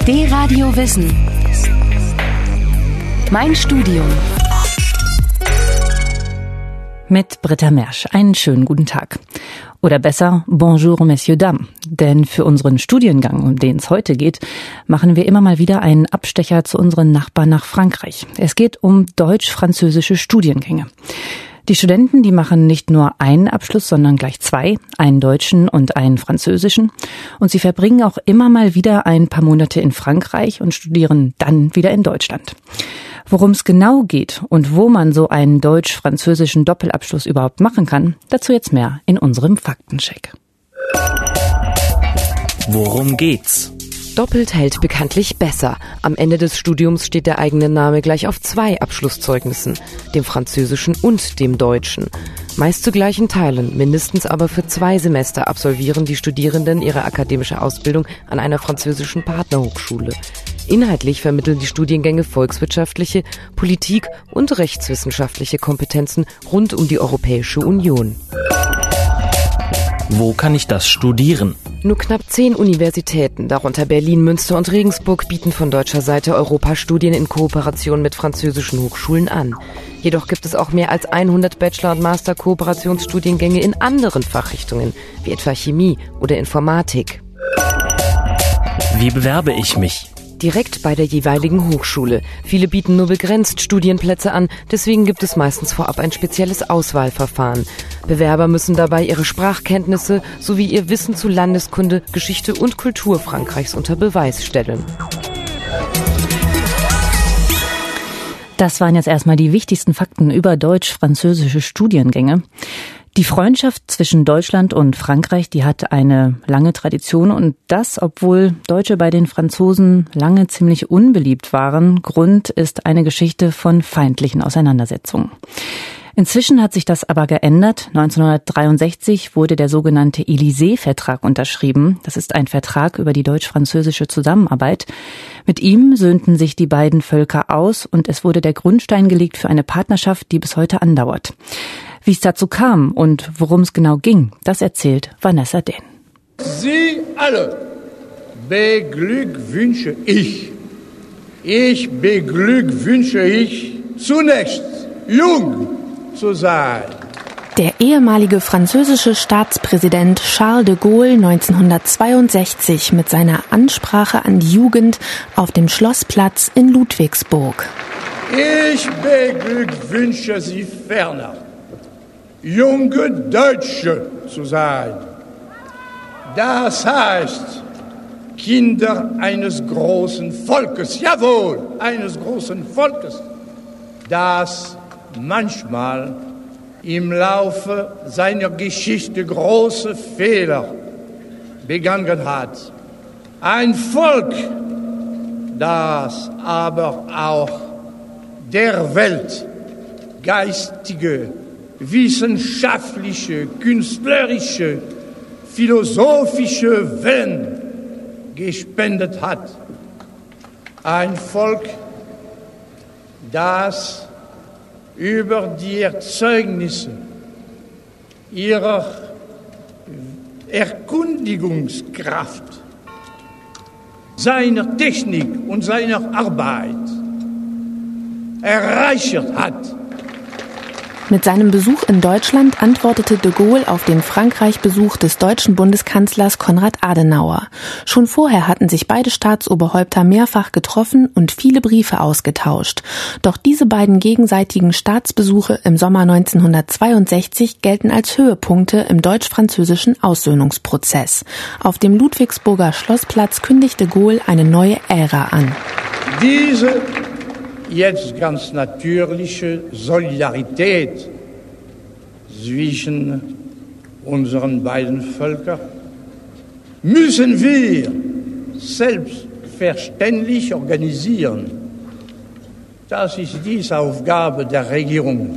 D-Radio Wissen. Mein Studium. Mit Britta Mersch. Einen schönen guten Tag. Oder besser, bonjour, messieurs, dames. Denn für unseren Studiengang, um den es heute geht, machen wir immer mal wieder einen Abstecher zu unseren Nachbarn nach Frankreich. Es geht um deutsch-französische Studiengänge. Die Studenten, die machen nicht nur einen Abschluss, sondern gleich zwei, einen deutschen und einen französischen. Und sie verbringen auch immer mal wieder ein paar Monate in Frankreich und studieren dann wieder in Deutschland. Worum es genau geht und wo man so einen deutsch-französischen Doppelabschluss überhaupt machen kann, dazu jetzt mehr in unserem Faktencheck. Worum geht's? Doppelt hält bekanntlich besser. Am Ende des Studiums steht der eigene Name gleich auf 2 Abschlusszeugnissen, dem französischen und dem deutschen. Meist zu gleichen Teilen, mindestens aber für 2 Semester absolvieren die Studierenden ihre akademische Ausbildung an einer französischen Partnerhochschule. Inhaltlich vermitteln die Studiengänge volkswirtschaftliche, Politik- und rechtswissenschaftliche Kompetenzen rund um die Europäische Union. Wo kann ich das studieren? Nur knapp 10 Universitäten, darunter Berlin, Münster und Regensburg, bieten von deutscher Seite Europastudien in Kooperation mit französischen Hochschulen an. Jedoch gibt es auch mehr als 100 Bachelor- und Master-Kooperationsstudiengänge in anderen Fachrichtungen, wie etwa Chemie oder Informatik. Wie bewerbe ich mich? Direkt bei der jeweiligen Hochschule. Viele bieten nur begrenzt Studienplätze an, deswegen gibt es meistens vorab ein spezielles Auswahlverfahren. Bewerber müssen dabei ihre Sprachkenntnisse sowie ihr Wissen zu Landeskunde, Geschichte und Kultur Frankreichs unter Beweis stellen. Das waren jetzt erstmal die wichtigsten Fakten über deutsch-französische Studiengänge. Die Freundschaft zwischen Deutschland und Frankreich, die hat eine lange Tradition und das, obwohl Deutsche bei den Franzosen lange ziemlich unbeliebt waren. Grund ist eine Geschichte von feindlichen Auseinandersetzungen. Inzwischen hat sich das aber geändert. 1963 wurde der sogenannte Élysée-Vertrag unterschrieben. Das ist ein Vertrag über die deutsch-französische Zusammenarbeit. Mit ihm söhnten sich die beiden Völker aus und es wurde der Grundstein gelegt für eine Partnerschaft, die bis heute andauert. Wie es dazu kam und worum es genau ging, das erzählt Vanessa Dehn. Sie alle beglückwünsche ich. Ich beglückwünsche ich zunächst, jung zu sein. Der ehemalige französische Staatspräsident Charles de Gaulle 1962 mit seiner Ansprache an die Jugend auf dem Schlossplatz in Ludwigsburg. Ich beglückwünsche Sie ferner, junge Deutsche zu sein. Das heißt, Kinder eines großen Volkes, jawohl, eines großen Volkes, das manchmal im Laufe seiner Geschichte große Fehler begangen hat. Ein Volk, das aber auch der Welt geistige, wissenschaftliche, künstlerische, philosophische Wellen gespendet hat. Ein Volk, das über die Erzeugnisse ihrer Erkundigungskraft, seiner Technik und seiner Arbeit erreicht hat. Mit seinem Besuch in Deutschland antwortete de Gaulle auf den Frankreich-Besuch des deutschen Bundeskanzlers Konrad Adenauer. Schon vorher hatten sich beide Staatsoberhäupter mehrfach getroffen und viele Briefe ausgetauscht. Doch diese beiden gegenseitigen Staatsbesuche im Sommer 1962 gelten als Höhepunkte im deutsch-französischen Aussöhnungsprozess. Auf dem Ludwigsburger Schlossplatz kündigte Gaulle eine neue Ära an. Diese jetzt ganz natürliche Solidarität zwischen unseren beiden Völkern müssen wir selbstverständlich organisieren. Das ist die Aufgabe der Regierung.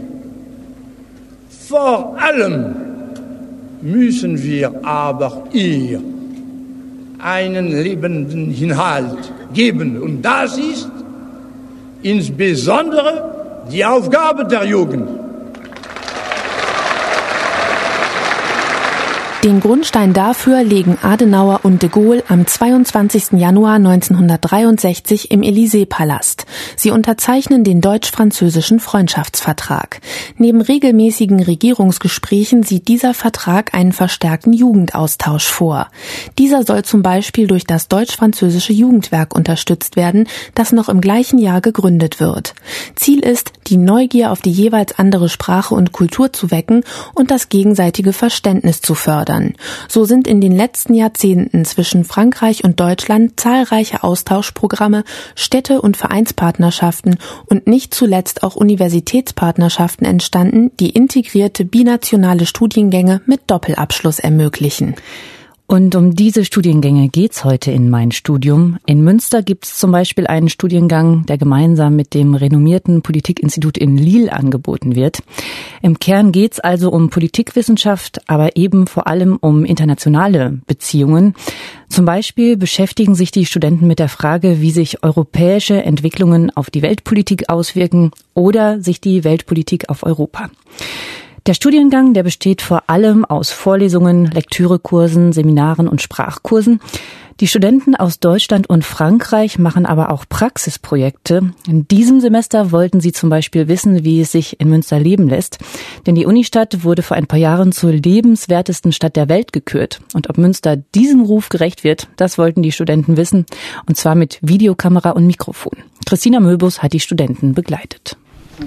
Vor allem müssen wir aber ihr einen lebenden Inhalt geben. Und das ist insbesondere die Aufgabe der Jugend. Den Grundstein dafür legen Adenauer und de Gaulle am 22. Januar 1963 im Élysée-Palast. Sie unterzeichnen den deutsch-französischen Freundschaftsvertrag. Neben regelmäßigen Regierungsgesprächen sieht dieser Vertrag einen verstärkten Jugendaustausch vor. Dieser soll zum Beispiel durch das deutsch-französische Jugendwerk unterstützt werden, das noch im gleichen Jahr gegründet wird. Ziel ist, die Neugier auf die jeweils andere Sprache und Kultur zu wecken und das gegenseitige Verständnis zu fördern. So sind in den letzten Jahrzehnten zwischen Frankreich und Deutschland zahlreiche Austauschprogramme, Städte- und Vereinspartnerschaften und nicht zuletzt auch Universitätspartnerschaften entstanden, die integrierte binationale Studiengänge mit Doppelabschluss ermöglichen. Und um diese Studiengänge geht's heute in Mein Studium. In Münster gibt's zum Beispiel einen Studiengang, der gemeinsam mit dem renommierten Politikinstitut in Lille angeboten wird. Im Kern geht's also um Politikwissenschaft, aber eben vor allem um internationale Beziehungen. Zum Beispiel beschäftigen sich die Studenten mit der Frage, wie sich europäische Entwicklungen auf die Weltpolitik auswirken oder sich die Weltpolitik auf Europa. Der Studiengang, der besteht vor allem aus Vorlesungen, Lektürekursen, Seminaren und Sprachkursen. Die Studenten aus Deutschland und Frankreich machen aber auch Praxisprojekte. In diesem Semester wollten sie zum Beispiel wissen, wie es sich in Münster leben lässt. Denn die Unistadt wurde vor ein paar Jahren zur lebenswertesten Stadt der Welt gekürt. Und ob Münster diesem Ruf gerecht wird, das wollten die Studenten wissen. Und zwar mit Videokamera und Mikrofon. Christina Möbus hat die Studenten begleitet.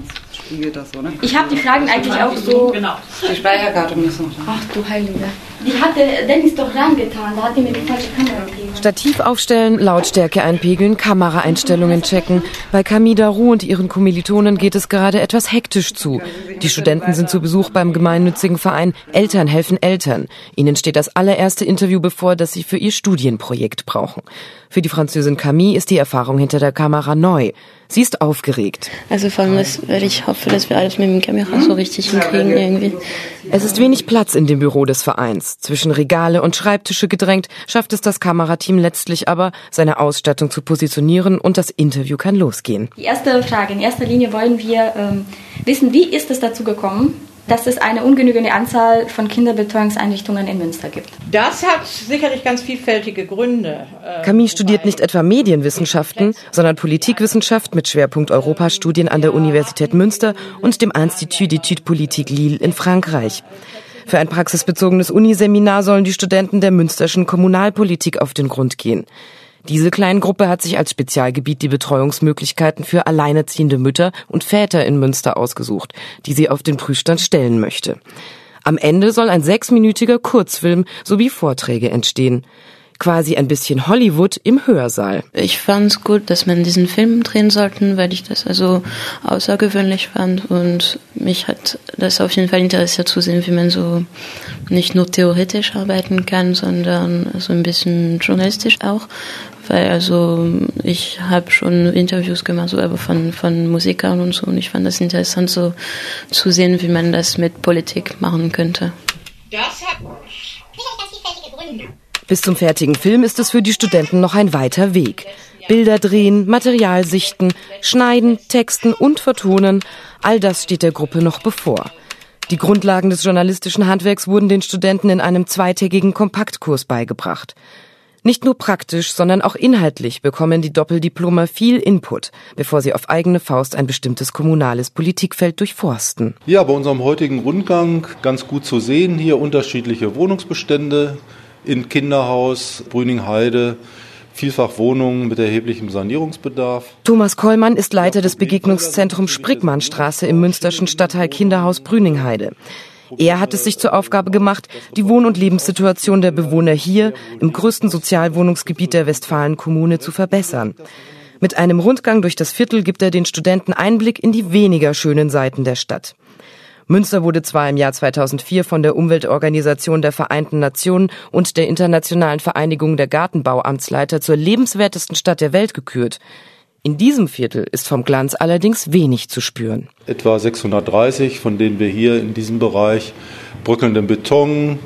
Das so, ne? Ich habe die Fragen eigentlich auch so... Genau. Die Speicherkarte müssen noch da. Ach du Heilige. Die hatte Dennis doch reingetan, da hat die mir die falsche Kamera gegeben. Stativ aufstellen, Lautstärke einpegeln, Kameraeinstellungen checken. Bei Camille Darroux und ihren Kommilitonen geht es gerade etwas hektisch zu. Die Studenten sind zu Besuch beim gemeinnützigen Verein Eltern helfen Eltern. Ihnen steht das allererste Interview bevor, das sie für ihr Studienprojekt brauchen. Für die Französin Camille ist die Erfahrung hinter der Kamera neu. Sie ist aufgeregt. Also vor allem, weil ich hoffe, dass wir alles mit dem Kamera so richtig hinkriegen irgendwie. Es ist wenig Platz in dem Büro des Vereins. Zwischen Regale und Schreibtische gedrängt, schafft es das Kamerateam letztlich aber, seine Ausstattung zu positionieren und das Interview kann losgehen. Die erste Frage, in erster Linie wollen wir wissen, wie ist es dazu gekommen, dass es eine ungenügende Anzahl von Kinderbetreuungseinrichtungen in Münster gibt? Das hat sicherlich ganz vielfältige Gründe. Camille studiert nicht etwa Medienwissenschaften, sondern Politikwissenschaft mit Schwerpunkt Europastudien an der Universität Münster und dem Institut d'études politiques Lille in Frankreich. Für ein praxisbezogenes Uniseminar sollen die Studenten der münsterschen Kommunalpolitik auf den Grund gehen. Diese Kleingruppe hat sich als Spezialgebiet die Betreuungsmöglichkeiten für alleinerziehende Mütter und Väter in Münster ausgesucht, die sie auf den Prüfstand stellen möchte. Am Ende soll ein 6-minütiger Kurzfilm sowie Vorträge entstehen. Quasi ein bisschen Hollywood im Hörsaal. Ich fand es gut, dass man diesen Film drehen sollte, weil ich das also außergewöhnlich fand und mich hat das auf jeden Fall interessiert zu sehen, wie man so nicht nur theoretisch arbeiten kann, sondern so ein bisschen journalistisch auch. Weil also ich habe schon Interviews gemacht, so aber von Musikern und so und ich fand das interessant so zu sehen, wie man das mit Politik machen könnte. Das hat sicherlich ganz vielfältige Gründe. Bis zum fertigen Film ist es für die Studenten noch ein weiter Weg. Bilder drehen, Material sichten, schneiden, texten und vertonen, all das steht der Gruppe noch bevor. Die Grundlagen des journalistischen Handwerks wurden den Studenten in einem 2-tägigen Kompaktkurs beigebracht. Nicht nur praktisch, sondern auch inhaltlich bekommen die Doppeldiplome viel Input, bevor sie auf eigene Faust ein bestimmtes kommunales Politikfeld durchforsten. Ja, bei unserem heutigen Rundgang ganz gut zu sehen, hier unterschiedliche Wohnungsbestände in Kinderhaus, Brüningheide, vielfach Wohnungen mit erheblichem Sanierungsbedarf. Thomas Kollmann ist Leiter des Begegnungszentrums Sprickmannstraße im münsterschen Stadtteil Kinderhaus Brüningheide. Er hat es sich zur Aufgabe gemacht, die Wohn- und Lebenssituation der Bewohner hier im größten Sozialwohnungsgebiet der Westfalen-Kommune zu verbessern. Mit einem Rundgang durch das Viertel gibt er den Studenten Einblick in die weniger schönen Seiten der Stadt. Münster wurde zwar im Jahr 2004 von der Umweltorganisation der Vereinten Nationen und der Internationalen Vereinigung der Gartenbauamtsleiter zur lebenswertesten Stadt der Welt gekürt. In diesem Viertel ist vom Glanz allerdings wenig zu spüren. Etwa 630, von denen wir hier in diesem Bereich bröckelnden Beton,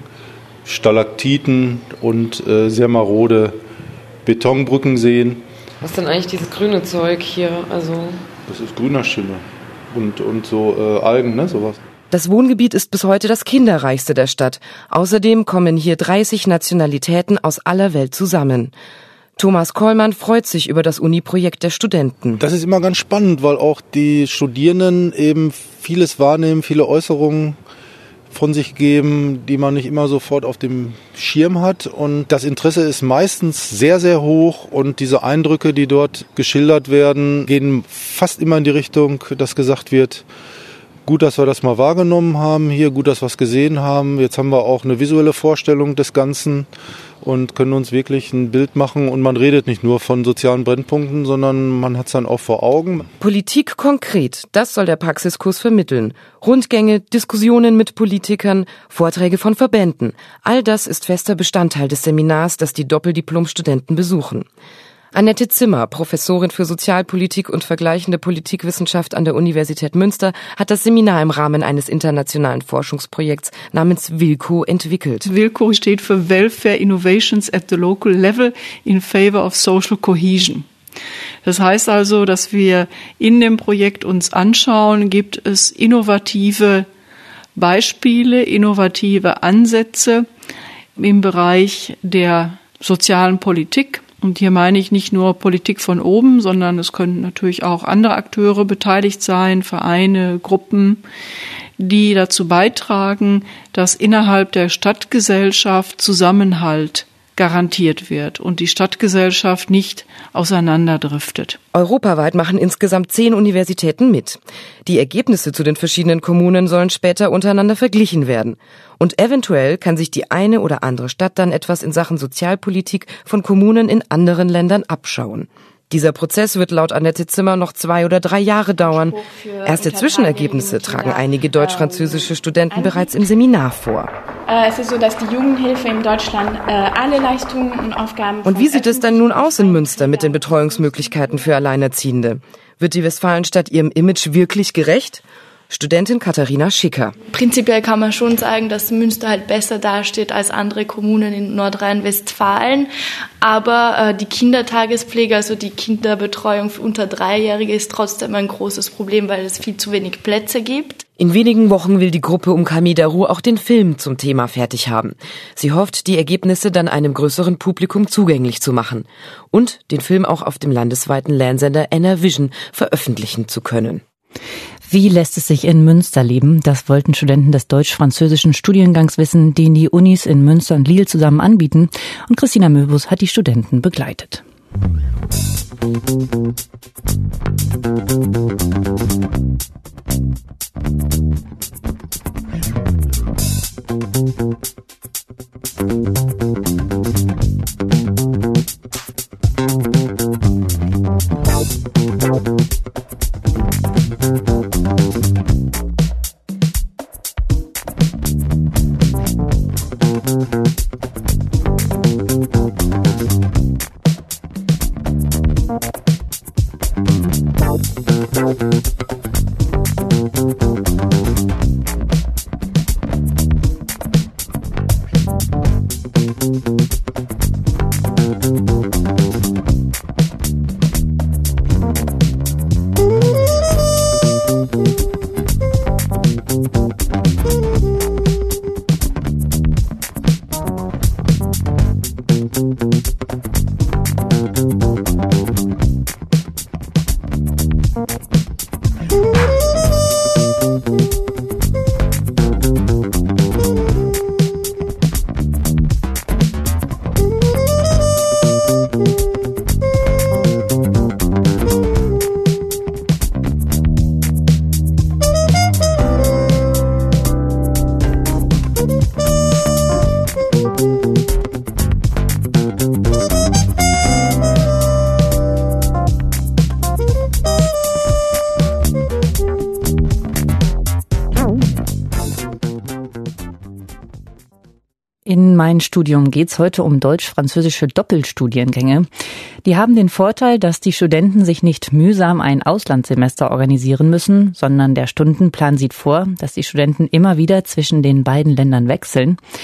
Stalaktiten und sehr marode Betonbrücken sehen. Was ist denn eigentlich dieses grüne Zeug hier? Also das ist grüner Schimmel und so Algen, ne, sowas. Das Wohngebiet ist bis heute das kinderreichste der Stadt. Außerdem kommen hier 30 Nationalitäten aus aller Welt zusammen. Thomas Kollmann freut sich über das Uni-Projekt der Studenten. Das ist immer ganz spannend, weil auch die Studierenden eben vieles wahrnehmen, viele Äußerungen von sich geben, die man nicht immer sofort auf dem Schirm hat. Und das Interesse ist meistens sehr, sehr hoch. Und diese Eindrücke, die dort geschildert werden, gehen fast immer in die Richtung, dass gesagt wird, gut, dass wir das mal wahrgenommen haben hier, gut, dass wir es gesehen haben. Jetzt haben wir auch eine visuelle Vorstellung des Ganzen und können uns wirklich ein Bild machen. Und man redet nicht nur von sozialen Brennpunkten, sondern man hat es dann auch vor Augen. Politik konkret, das soll der Praxiskurs vermitteln. Rundgänge, Diskussionen mit Politikern, Vorträge von Verbänden. All das ist fester Bestandteil des Seminars, das die Doppeldiplom-Studenten besuchen. Annette Zimmer, Professorin für Sozialpolitik und vergleichende Politikwissenschaft an der Universität Münster, hat das Seminar im Rahmen eines internationalen Forschungsprojekts namens WILCO entwickelt. WILCO steht für Welfare Innovations at the Local Level in Favor of Social Cohesion. Das heißt also, dass wir in dem Projekt uns anschauen, gibt es innovative Beispiele, innovative Ansätze im Bereich der sozialen Politik. Und hier meine ich nicht nur Politik von oben, sondern es können natürlich auch andere Akteure beteiligt sein, Vereine, Gruppen, die dazu beitragen, dass innerhalb der Stadtgesellschaft Zusammenhalt garantiert wird und die Stadtgesellschaft nicht auseinanderdriftet. Europaweit machen insgesamt 10 Universitäten mit. Die Ergebnisse zu den verschiedenen Kommunen sollen später untereinander verglichen werden. Und eventuell kann sich die eine oder andere Stadt dann etwas in Sachen Sozialpolitik von Kommunen in anderen Ländern abschauen. Dieser Prozess wird laut Annette Zimmer noch 2 oder 3 Jahre dauern. Erste Zwischenergebnisse tragen einige deutsch-französische Studenten bereits im Seminar vor. Es ist so, dass die Jugendhilfe in Deutschland alle Leistungen und Aufgaben... Und wie sieht es denn nun aus in Münster mit den Betreuungsmöglichkeiten für Alleinerziehende? Wird die Westfalenstadt ihrem Image wirklich gerecht? Studentin Katharina Schicker. Prinzipiell kann man schon sagen, dass Münster halt besser dasteht als andere Kommunen in Nordrhein-Westfalen. Aber die Kindertagespflege, also die Kinderbetreuung für unter 3-Jährige, ist trotzdem ein großes Problem, weil es viel zu wenig Plätze gibt. In wenigen Wochen will die Gruppe um Camille Darroux auch den Film zum Thema fertig haben. Sie hofft, die Ergebnisse dann einem größeren Publikum zugänglich zu machen und den Film auch auf dem landesweiten Lernsender NRVision veröffentlichen zu können. Wie lässt es sich in Münster leben? Das wollten Studenten des deutsch-französischen Studiengangs wissen, den die Unis in Münster und Lille zusammen anbieten. Und Christina Möbus hat die Studenten begleitet. In mein Studium geht's heute um deutsch-französische Doppelstudiengänge. Die haben den Vorteil, dass die Studenten sich nicht mühsam ein Auslandssemester organisieren müssen, sondern der Stundenplan sieht vor, dass die Studenten immer wieder zwischen den beiden Ländern wechseln.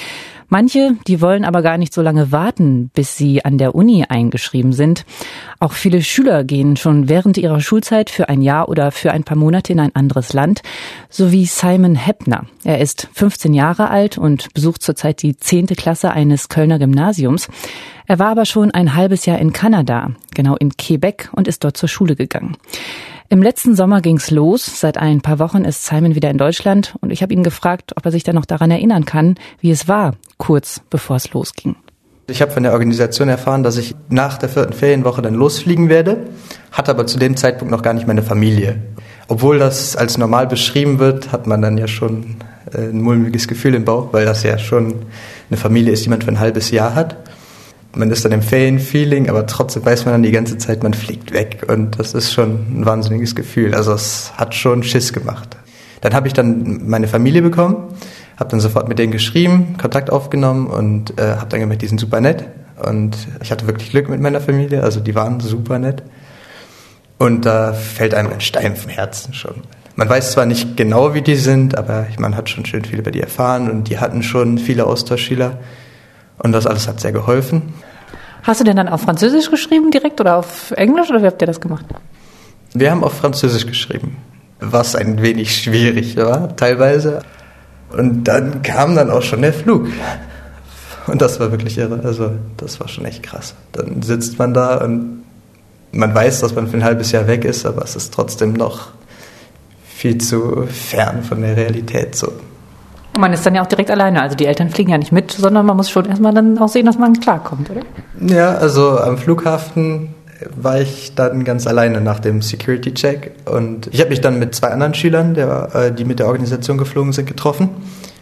Manche, die wollen aber gar nicht so lange warten, bis sie an der Uni eingeschrieben sind. Auch viele Schüler gehen schon während ihrer Schulzeit für ein Jahr oder für ein paar Monate in ein anderes Land, so wie Simon Heppner. Er ist 15 Jahre alt und besucht zurzeit die 10. Klasse eines Kölner Gymnasiums. Er war aber schon ein halbes Jahr in Kanada, genau in Quebec, und ist dort zur Schule gegangen. Im letzten Sommer ging's los. Seit ein paar Wochen ist Simon wieder in Deutschland und ich habe ihn gefragt, ob er sich da noch daran erinnern kann, wie es war, kurz bevor es losging. Ich habe von der Organisation erfahren, dass ich nach der 4. Ferienwoche dann losfliegen werde, hatte aber zu dem Zeitpunkt noch gar nicht meine Familie. Obwohl das als normal beschrieben wird, hat man dann ja schon ein mulmiges Gefühl im Bauch, weil das ja schon eine Familie ist, die man für ein halbes Jahr hat. Man ist dann im Ferienfeeling, aber trotzdem weiß man dann die ganze Zeit, man fliegt weg. Und das ist schon ein wahnsinniges Gefühl. Also es hat schon Schiss gemacht. Dann habe ich dann meine Familie bekommen, habe dann sofort mit denen geschrieben, Kontakt aufgenommen und habe dann gemerkt, die sind super nett. Und ich hatte wirklich Glück mit meiner Familie, also die waren super nett. Und da fällt einem ein Stein vom Herzen schon. Man weiß zwar nicht genau, wie die sind, aber man hat schon schön viel über die erfahren und die hatten schon viele Austauschschüler. Und das alles hat sehr geholfen. Hast du denn dann auf Französisch geschrieben direkt oder auf Englisch oder wie habt ihr das gemacht? Wir haben auf Französisch geschrieben, was ein wenig schwierig war teilweise. Und dann kam dann auch schon der Flug. Und das war wirklich irre, also das war schon echt krass. Dann sitzt man da und man weiß, dass man für ein halbes Jahr weg ist, aber es ist trotzdem noch viel zu fern von der Realität so. Man ist dann ja auch direkt alleine, also die Eltern fliegen ja nicht mit, sondern man muss schon erstmal dann auch sehen, dass man klarkommt, oder? Ja, also am Flughafen war ich dann ganz alleine nach dem Security-Check und ich habe mich dann mit 2 anderen Schülern, die mit der Organisation geflogen sind, getroffen,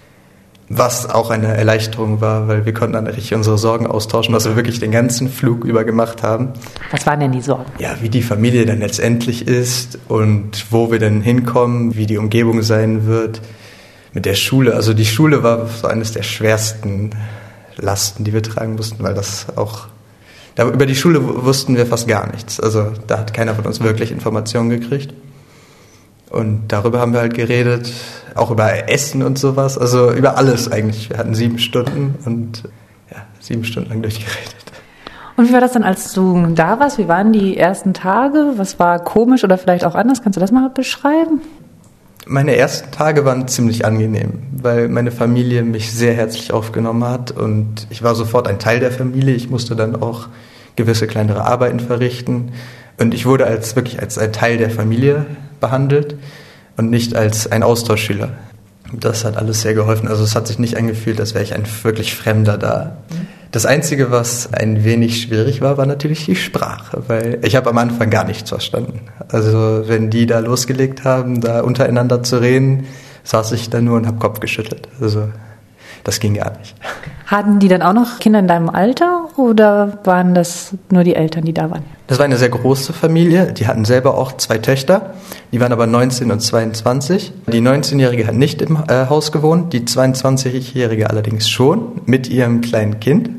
was auch eine Erleichterung war, weil wir konnten dann richtig unsere Sorgen austauschen, was wir wirklich den ganzen Flug über gemacht haben. Was waren denn die Sorgen? Ja, wie die Familie dann letztendlich ist und wo wir denn hinkommen, wie die Umgebung sein wird. Mit der Schule, also die Schule war so eines der schwersten Lasten, die wir tragen mussten, weil über die Schule wussten wir fast gar nichts. Also da hat keiner von uns wirklich Informationen gekriegt. Und darüber haben wir halt geredet, auch über Essen und sowas, also über alles eigentlich. Wir hatten 7 Stunden und 7 Stunden lang durchgeredet. Und wie war das dann, als du da warst? Wie waren die ersten Tage? Was war komisch oder vielleicht auch anders? Kannst du das mal beschreiben? Meine ersten Tage waren ziemlich angenehm, weil meine Familie mich sehr herzlich aufgenommen hat und ich war sofort ein Teil der Familie. Ich musste dann auch gewisse kleinere Arbeiten verrichten und ich wurde wirklich als ein Teil der Familie behandelt und nicht als ein Austauschschüler. Das hat alles sehr geholfen. Also es hat sich nicht angefühlt, als wäre ich ein wirklich Fremder da. Das Einzige, was ein wenig schwierig war, war natürlich die Sprache, weil ich habe am Anfang gar nichts verstanden. Also wenn die da losgelegt haben, da untereinander zu reden, saß ich da nur und habe Kopf geschüttelt. Also das ging gar nicht. Hatten die dann auch noch Kinder in deinem Alter oder waren das nur die Eltern, die da waren? Das war eine sehr große Familie. Die hatten selber auch 2 Töchter. Die waren aber 19 und 22. Die 19-Jährige hat nicht im Haus gewohnt, die 22-Jährige allerdings schon mit ihrem kleinen Kind.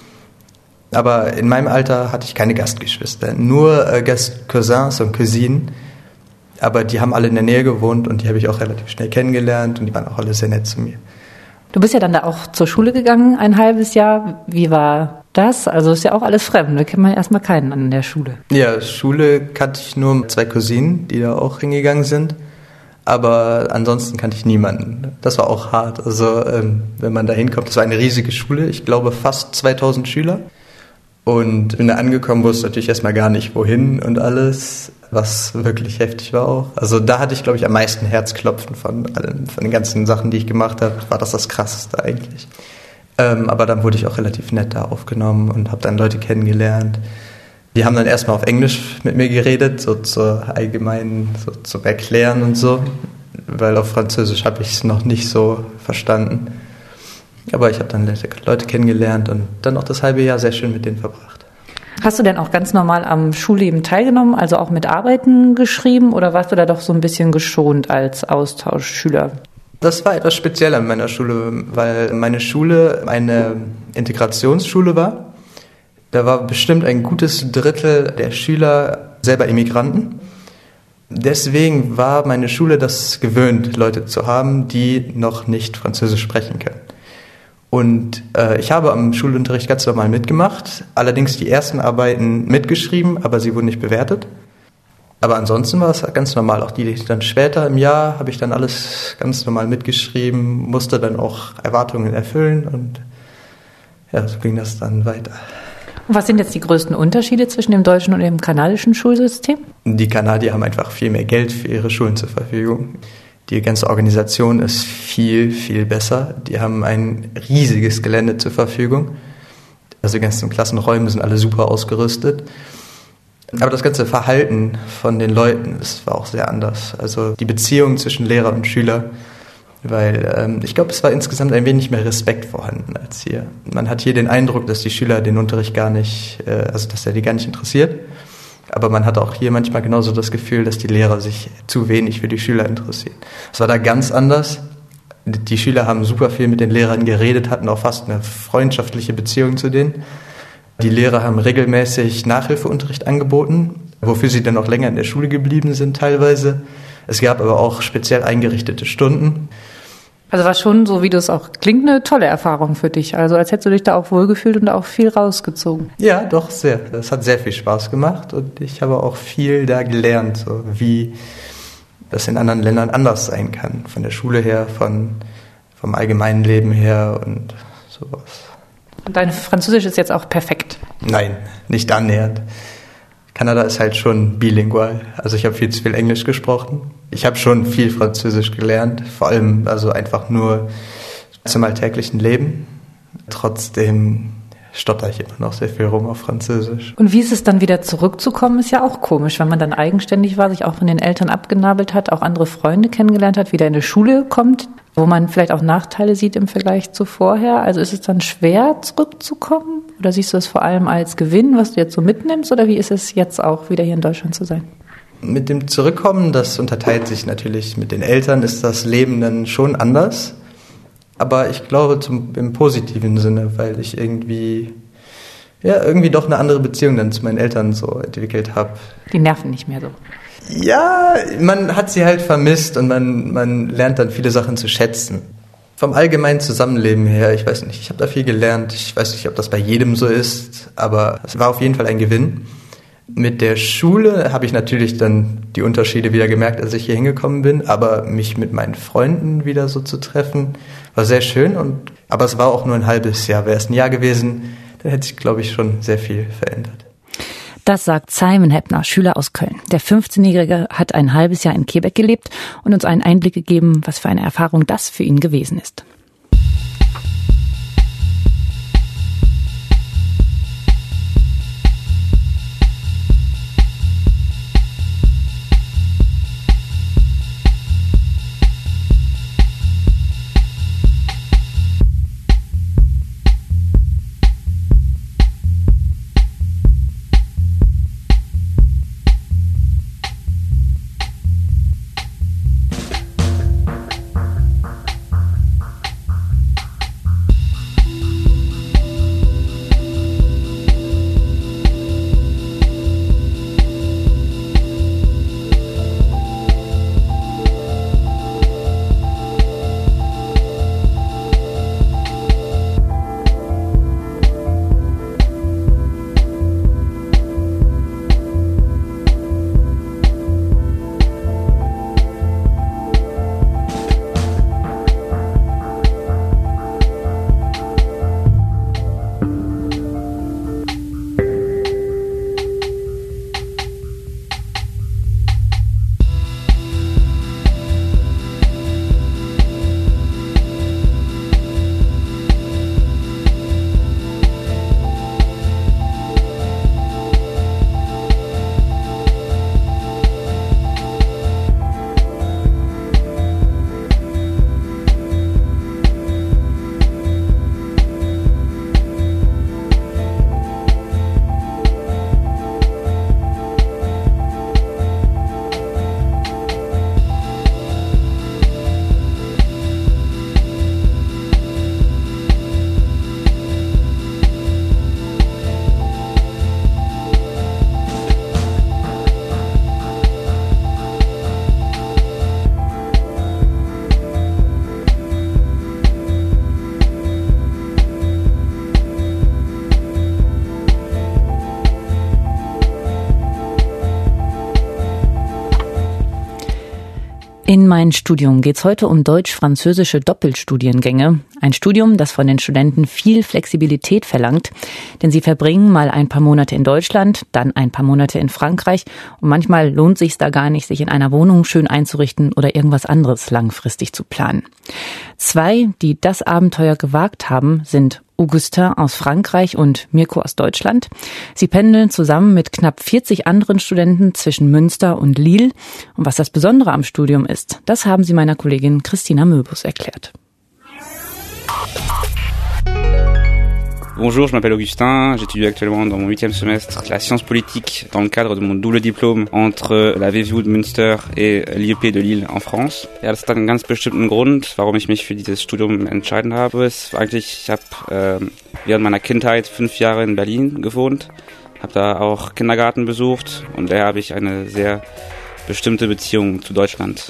Aber in meinem Alter hatte ich keine Gastgeschwister, nur Gastcousins und Cousinen. Aber die haben alle in der Nähe gewohnt und die habe ich auch relativ schnell kennengelernt und die waren auch alle sehr nett zu mir. Du bist ja dann da auch zur Schule gegangen, ein halbes Jahr. Wie war das? Also ist ja auch alles fremd. Da kennt man erstmal keinen an der Schule. Ja, Schule kannte ich nur 2 Cousinen, die da auch hingegangen sind. Aber ansonsten kannte ich niemanden. Das war auch hart. Also wenn man da hinkommt, das war eine riesige Schule. Ich glaube fast 2000 Schüler. Und bin da angekommen, wusste natürlich erstmal gar nicht, wohin und alles, was wirklich heftig war auch. Also da hatte ich, glaube ich, am meisten Herzklopfen von den ganzen Sachen, die ich gemacht habe. War das Krasseste eigentlich. Aber dann wurde ich auch relativ nett da aufgenommen und habe dann Leute kennengelernt. Die haben dann erstmal auf Englisch mit mir geredet, so zur allgemeinen, so zum Erklären und so. Weil auf Französisch habe ich es noch nicht so verstanden. Aber ich habe dann Leute kennengelernt und dann auch das halbe Jahr sehr schön mit denen verbracht. Hast du denn auch ganz normal am Schulleben teilgenommen, also auch mit Arbeiten geschrieben oder warst du da doch so ein bisschen geschont als Austauschschüler? Das war etwas spezieller in meiner Schule, weil meine Schule eine Integrationsschule war. Da war bestimmt ein gutes Drittel der Schüler selber Immigranten. Deswegen war meine Schule das gewöhnt, Leute zu haben, die noch nicht Französisch sprechen können. Und ich habe am Schulunterricht ganz normal mitgemacht, allerdings die ersten Arbeiten mitgeschrieben, aber sie wurden nicht bewertet. Aber ansonsten war es ganz normal. Auch die dann später im Jahr habe ich dann alles ganz normal mitgeschrieben, musste dann auch Erwartungen erfüllen und ja, so ging das dann weiter. Und was sind jetzt die größten Unterschiede zwischen dem deutschen und dem kanadischen Schulsystem? Die Kanadier haben einfach viel mehr Geld für ihre Schulen zur Verfügung. Die ganze Organisation ist viel, viel besser. Die haben ein riesiges Gelände zur Verfügung. Also die ganzen Klassenräume sind alle super ausgerüstet. Aber das ganze Verhalten von den Leuten, das war auch sehr anders. Also die Beziehung zwischen Lehrer und Schüler, weil ich glaube, es war insgesamt ein wenig mehr Respekt vorhanden als hier. Man hat hier den Eindruck, dass die Schüler den Unterricht gar nicht, dass er die gar nicht interessiert. Aber man hat auch hier manchmal genauso das Gefühl, dass die Lehrer sich zu wenig für die Schüler interessieren. Das war da ganz anders. Die Schüler haben super viel mit den Lehrern geredet, hatten auch fast eine freundschaftliche Beziehung zu denen. Die Lehrer haben regelmäßig Nachhilfeunterricht angeboten, wofür sie dann auch länger in der Schule geblieben sind teilweise. Es gab aber auch speziell eingerichtete Stunden. Also war schon, so wie das auch klingt, eine tolle Erfahrung für dich. Also als hättest du dich da auch wohlgefühlt und auch viel rausgezogen. Ja, doch, sehr. Das hat sehr viel Spaß gemacht und ich habe auch viel da gelernt, so wie das in anderen Ländern anders sein kann. Von der Schule her, vom allgemeinen Leben her und sowas. Und dein Französisch ist jetzt auch perfekt? Nein, nicht annähernd. Kanada ist halt schon bilingual. Also ich habe viel zu viel Englisch gesprochen. Ich habe schon viel Französisch gelernt, vor allem also einfach nur zum alltäglichen Leben. Trotzdem stotter ich immer noch sehr viel rum auf Französisch. Und wie ist es dann wieder zurückzukommen, ist ja auch komisch, wenn man dann eigenständig war, sich auch von den Eltern abgenabelt hat, auch andere Freunde kennengelernt hat, wieder in die Schule kommt, wo man vielleicht auch Nachteile sieht im Vergleich zu vorher. Also ist es dann schwer, zurückzukommen? Oder siehst du es vor allem als Gewinn, was du jetzt so mitnimmst? Oder wie ist es jetzt auch, wieder hier in Deutschland zu sein? Mit dem Zurückkommen, das unterteilt sich natürlich. Mit den Eltern ist das Leben dann schon anders. Aber ich glaube im positiven Sinne, weil ich irgendwie doch eine andere Beziehung dann zu meinen Eltern so entwickelt habe. Die nerven nicht mehr so. Ja, man hat sie halt vermisst und man lernt dann viele Sachen zu schätzen. Vom allgemeinen Zusammenleben her, ich weiß nicht, ich habe da viel gelernt. Ich weiß nicht, ob das bei jedem so ist, aber es war auf jeden Fall ein Gewinn. Mit der Schule habe ich natürlich dann die Unterschiede wieder gemerkt, als ich hier hingekommen bin, aber mich mit meinen Freunden wieder so zu treffen, war sehr schön. Aber es war auch nur ein halbes Jahr. Wäre es ein Jahr gewesen, dann hätte sich, glaube ich, schon sehr viel verändert. Das sagt Simon Heppner, Schüler aus Köln. Der 15-Jährige hat ein halbes Jahr in Quebec gelebt und uns einen Einblick gegeben, was für eine Erfahrung das für ihn gewesen ist. In mein Studium geht's heute um deutsch-französische Doppelstudiengänge. Ein Studium, das von den Studenten viel Flexibilität verlangt, denn sie verbringen mal ein paar Monate in Deutschland, dann ein paar Monate in Frankreich und manchmal lohnt sich's da gar nicht, sich in einer Wohnung schön einzurichten oder irgendwas anderes langfristig zu planen. 2, die das Abenteuer gewagt haben, sind Augustin aus Frankreich und Mirko aus Deutschland. Sie pendeln zusammen mit knapp 40 anderen Studenten zwischen Münster und Lille. Und was das Besondere am Studium ist, das haben sie meiner Kollegin Christina Möbus erklärt. Bonjour, je m'appelle Augustin, j'étudie actuellement dans mon 8e semestre la science politique dans le cadre de mon double diplôme entre la WVU de Münster et l'IEP de Lille en France. Ja, das hat einen ganz bestimmten Grund, warum ich mich für dieses Studium entscheiden habe. Ich habe während meiner Kindheit 5 Jahre in Berlin gewohnt, habe da auch Kindergarten besucht und daher habe ich eine sehr bestimmte Beziehung zu Deutschland.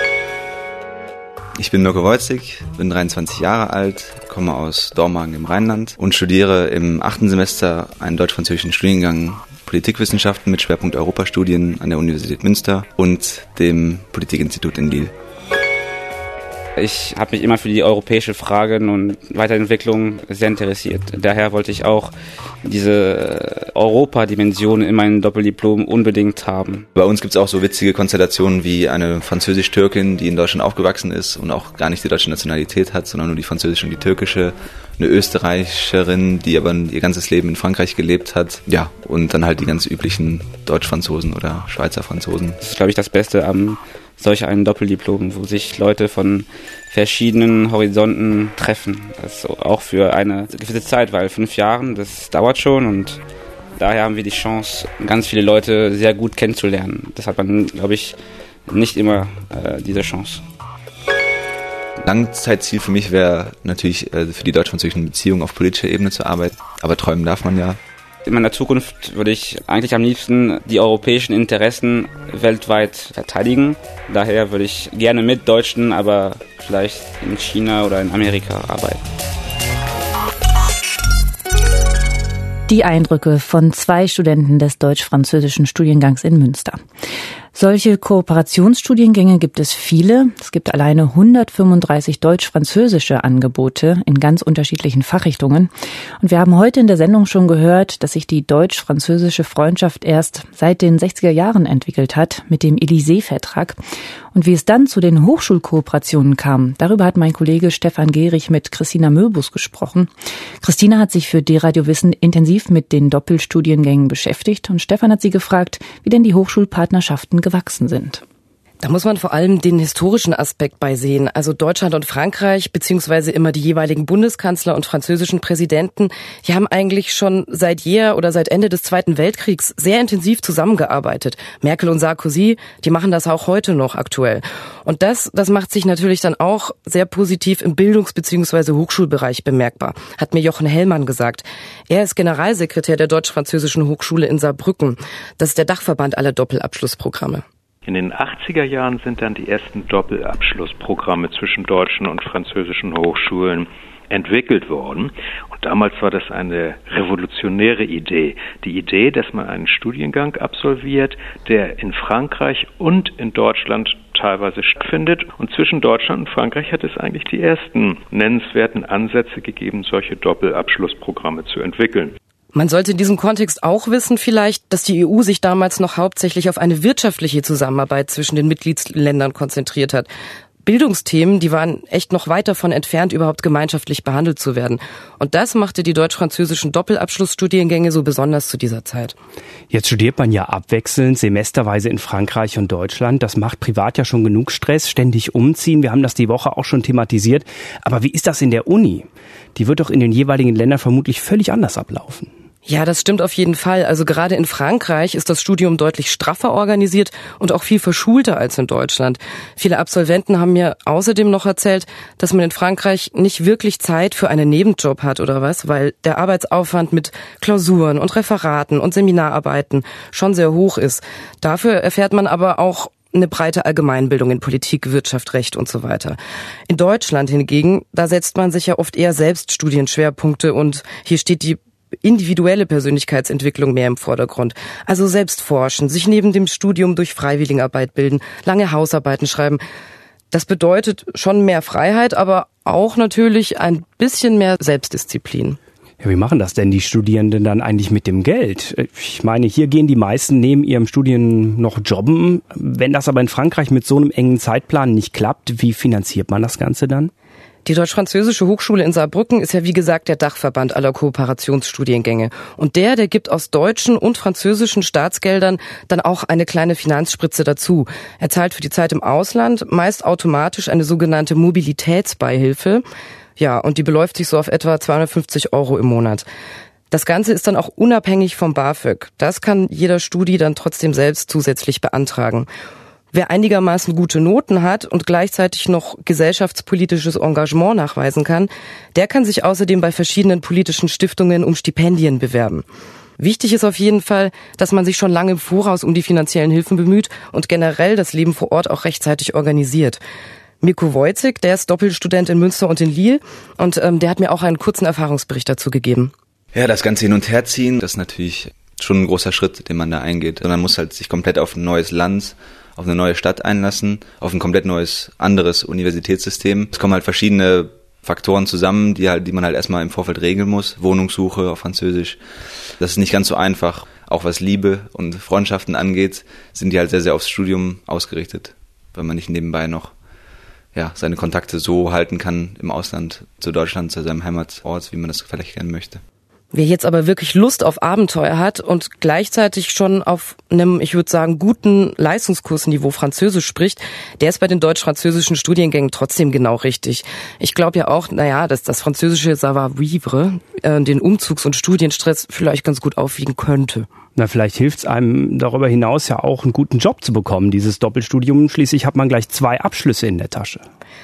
Ich bin Mirko Wolzig, bin 23 Jahre alt, komme aus Dormagen im Rheinland und studiere im 8. Semester einen deutsch-französischen Studiengang Politikwissenschaften mit Schwerpunkt Europastudien an der Universität Münster und dem Politikinstitut in Lille. Ich habe mich immer für die europäische Fragen und Weiterentwicklung sehr interessiert. Daher wollte ich auch diese Europa-Dimension in meinem Doppeldiplom unbedingt haben. Bei uns gibt es auch so witzige Konstellationen wie eine Französisch-Türkin, die in Deutschland aufgewachsen ist und auch gar nicht die deutsche Nationalität hat, sondern nur die französische und die türkische. Eine Österreicherin, die aber ihr ganzes Leben in Frankreich gelebt hat. Ja, und dann halt die ganz üblichen Deutsch-Franzosen oder Schweizer Franzosen. Das ist, glaube ich, das Beste am solch ein Doppeldiplom, wo sich Leute von verschiedenen Horizonten treffen. Also auch für eine gewisse Zeit, weil 5 Jahre, das dauert schon und daher haben wir die Chance, ganz viele Leute sehr gut kennenzulernen. Das hat man, glaube ich, nicht immer diese Chance. Langzeitziel für mich wäre natürlich für die deutsch-französischen Beziehungen auf politischer Ebene zu arbeiten, aber träumen darf man ja. In meiner Zukunft würde ich eigentlich am liebsten die europäischen Interessen weltweit verteidigen. Daher würde ich gerne mit Deutschen, aber vielleicht in China oder in Amerika arbeiten. Die Eindrücke von 2 Studenten des deutsch-französischen Studiengangs in Münster. Solche Kooperationsstudiengänge gibt es viele. Es gibt alleine 135 deutsch-französische Angebote in ganz unterschiedlichen Fachrichtungen. Und wir haben heute in der Sendung schon gehört, dass sich die deutsch-französische Freundschaft erst seit den 60er Jahren entwickelt hat mit dem Élysée-Vertrag. Und wie es dann zu den Hochschulkooperationen kam, darüber hat mein Kollege Stefan Gehrig mit Christina Möbus gesprochen. Christina hat sich für D-Radio Wissen intensiv mit den Doppelstudiengängen beschäftigt und Stefan hat sie gefragt, wie denn die Hochschulpartnerschaften gewachsen sind. Da muss man vor allem den historischen Aspekt bei sehen. Also Deutschland und Frankreich, beziehungsweise immer die jeweiligen Bundeskanzler und französischen Präsidenten, die haben eigentlich schon seit jeher oder seit Ende des Zweiten Weltkriegs sehr intensiv zusammengearbeitet. Merkel und Sarkozy, die machen das auch heute noch aktuell. Und das macht sich natürlich dann auch sehr positiv im Bildungs- bzw. Hochschulbereich bemerkbar, hat mir Jochen Hellmann gesagt. Er ist Generalsekretär der Deutsch-Französischen Hochschule in Saarbrücken. Das ist der Dachverband aller Doppelabschlussprogramme. In den 80er Jahren sind dann die ersten Doppelabschlussprogramme zwischen deutschen und französischen Hochschulen entwickelt worden. Und damals war das eine revolutionäre Idee. Die Idee, dass man einen Studiengang absolviert, der in Frankreich und in Deutschland teilweise stattfindet. Und zwischen Deutschland und Frankreich hat es eigentlich die ersten nennenswerten Ansätze gegeben, solche Doppelabschlussprogramme zu entwickeln. Man sollte in diesem Kontext auch wissen vielleicht, dass die EU sich damals noch hauptsächlich auf eine wirtschaftliche Zusammenarbeit zwischen den Mitgliedsländern konzentriert hat. Bildungsthemen, die waren echt noch weit davon entfernt, überhaupt gemeinschaftlich behandelt zu werden. Und das machte die deutsch-französischen Doppelabschlussstudiengänge so besonders zu dieser Zeit. Jetzt studiert man ja abwechselnd, semesterweise in Frankreich und Deutschland. Das macht privat ja schon genug Stress, ständig umziehen. Wir haben das die Woche auch schon thematisiert. Aber wie ist das in der Uni? Die wird doch in den jeweiligen Ländern vermutlich völlig anders ablaufen. Ja, das stimmt auf jeden Fall. Also gerade in Frankreich ist das Studium deutlich straffer organisiert und auch viel verschulter als in Deutschland. Viele Absolventen haben mir außerdem noch erzählt, dass man in Frankreich nicht wirklich Zeit für einen Nebenjob hat oder was, weil der Arbeitsaufwand mit Klausuren und Referaten und Seminararbeiten schon sehr hoch ist. Dafür erfährt man aber auch eine breite Allgemeinbildung in Politik, Wirtschaft, Recht und so weiter. In Deutschland hingegen, da setzt man sich ja oft eher selbst Studienschwerpunkte und hier steht die individuelle Persönlichkeitsentwicklung mehr im Vordergrund. Also selbst forschen, sich neben dem Studium durch Freiwilligenarbeit bilden, lange Hausarbeiten schreiben. Das bedeutet schon mehr Freiheit, aber auch natürlich ein bisschen mehr Selbstdisziplin. Ja, wie machen das denn die Studierenden dann eigentlich mit dem Geld? Ich meine, hier gehen die meisten neben ihrem Studium noch jobben. Wenn das aber in Frankreich mit so einem engen Zeitplan nicht klappt, wie finanziert man das Ganze dann? Die Deutsch-Französische Hochschule in Saarbrücken ist ja wie gesagt der Dachverband aller Kooperationsstudiengänge. Und der gibt aus deutschen und französischen Staatsgeldern dann auch eine kleine Finanzspritze dazu. Er zahlt für die Zeit im Ausland meist automatisch eine sogenannte Mobilitätsbeihilfe. Ja, und die beläuft sich so auf etwa 250 € im Monat. Das Ganze ist dann auch unabhängig vom BAföG. Das kann jeder Studi dann trotzdem selbst zusätzlich beantragen. Wer einigermaßen gute Noten hat und gleichzeitig noch gesellschaftspolitisches Engagement nachweisen kann, der kann sich außerdem bei verschiedenen politischen Stiftungen um Stipendien bewerben. Wichtig ist auf jeden Fall, dass man sich schon lange im Voraus um die finanziellen Hilfen bemüht und generell das Leben vor Ort auch rechtzeitig organisiert. Mirko Wojcik, der ist Doppelstudent in Münster und in Lille und der hat mir auch einen kurzen Erfahrungsbericht dazu gegeben. Ja, das ganze Hin- und Herziehen, das ist natürlich schon ein großer Schritt, den man da eingeht. Und man muss halt sich komplett auf ein neues Land, auf eine neue Stadt einlassen, auf ein komplett neues, anderes Universitätssystem. Es kommen halt verschiedene Faktoren zusammen, die man halt erstmal im Vorfeld regeln muss. Wohnungssuche auf Französisch. Das ist nicht ganz so einfach. Auch was Liebe und Freundschaften angeht, sind die halt sehr, sehr aufs Studium ausgerichtet, weil man nicht nebenbei noch seine Kontakte so halten kann im Ausland zu Deutschland, zu seinem Heimatort, wie man das vielleicht gerne möchte. Wer jetzt aber wirklich Lust auf Abenteuer hat und gleichzeitig schon auf einem, ich würde sagen, guten Leistungskursniveau Französisch spricht, der ist bei den deutsch-französischen Studiengängen trotzdem genau richtig. Ich glaube ja auch, dass das französische Savoir-vivre den Umzugs- und Studienstress vielleicht ganz gut aufwiegen könnte. Na, vielleicht hilft es einem darüber hinaus ja auch, einen guten Job zu bekommen, dieses Doppelstudium. Schließlich hat man gleich 2 Abschlüsse in der Tasche.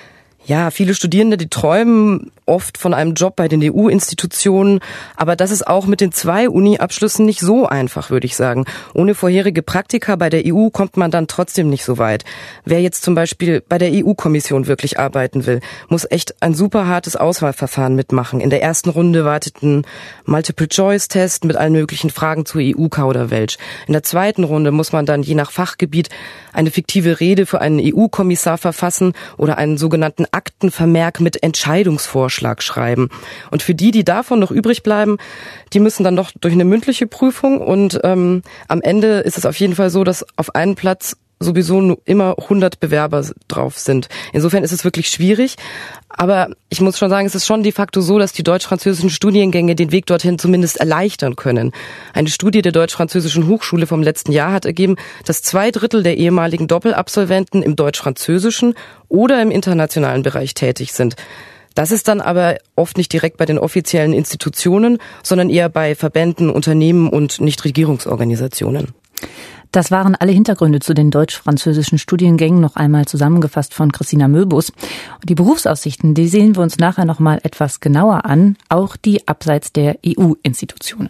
Ja, viele Studierende, die träumen oft von einem Job bei den EU-Institutionen, aber das ist auch mit den 2 Uni-Abschlüssen nicht so einfach, würde ich sagen. Ohne vorherige Praktika bei der EU kommt man dann trotzdem nicht so weit. Wer jetzt zum Beispiel bei der EU-Kommission wirklich arbeiten will, muss echt ein super hartes Auswahlverfahren mitmachen. In der ersten Runde wartet ein Multiple-Choice-Test mit allen möglichen Fragen zur EU-Kauderwelsch. In der zweiten Runde muss man dann je nach Fachgebiet eine fiktive Rede für einen EU-Kommissar verfassen oder einen sogenannten Aktenvermerk mit Entscheidungsvorschlag schreiben. Und für die davon noch übrig bleiben, die müssen dann noch durch eine mündliche Prüfung und am Ende ist es auf jeden Fall so, dass auf einen Platz sowieso nur immer 100 Bewerber drauf sind. Insofern ist es wirklich schwierig. Aber ich muss schon sagen, es ist schon de facto so, dass die deutsch-französischen Studiengänge den Weg dorthin zumindest erleichtern können. Eine Studie der Deutsch-Französischen Hochschule vom letzten Jahr hat ergeben, dass 2/3 der ehemaligen Doppelabsolventen im deutsch-französischen oder im internationalen Bereich tätig sind. Das ist dann aber oft nicht direkt bei den offiziellen Institutionen, sondern eher bei Verbänden, Unternehmen und Nichtregierungsorganisationen. Das waren alle Hintergründe zu den deutsch-französischen Studiengängen, noch einmal zusammengefasst von Christina Möbus. Die Berufsaussichten, die sehen wir uns nachher noch mal etwas genauer an, auch die abseits der EU-Institutionen.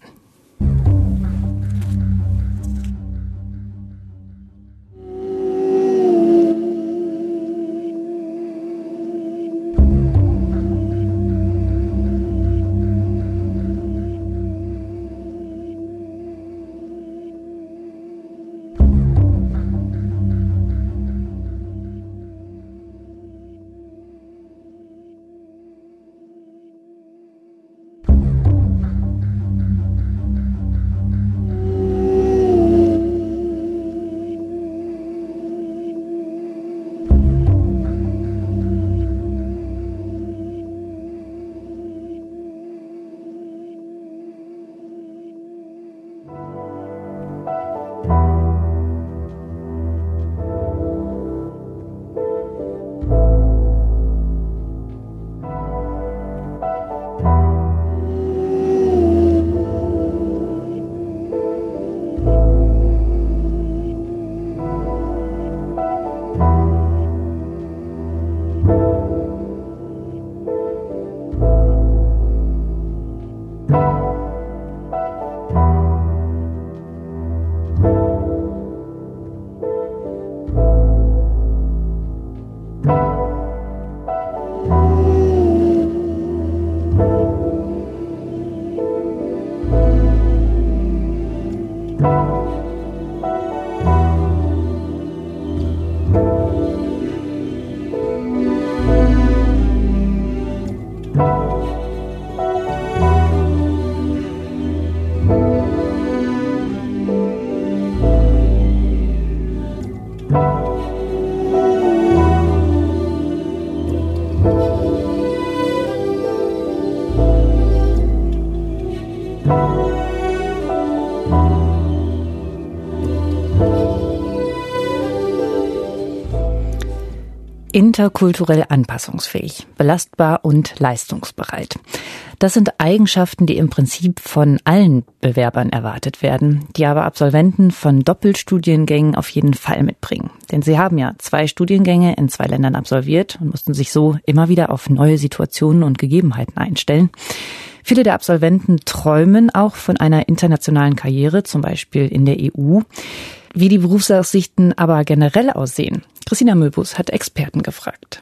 Interkulturell anpassungsfähig, belastbar und leistungsbereit. Das sind Eigenschaften, die im Prinzip von allen Bewerbern erwartet werden, die aber Absolventen von Doppelstudiengängen auf jeden Fall mitbringen. Denn sie haben ja 2 Studiengänge in 2 Ländern absolviert und mussten sich so immer wieder auf neue Situationen und Gegebenheiten einstellen. Viele der Absolventen träumen auch von einer internationalen Karriere, zum Beispiel in der EU. Wie die Berufsaussichten aber generell aussehen, Christina Möbus hat Experten gefragt.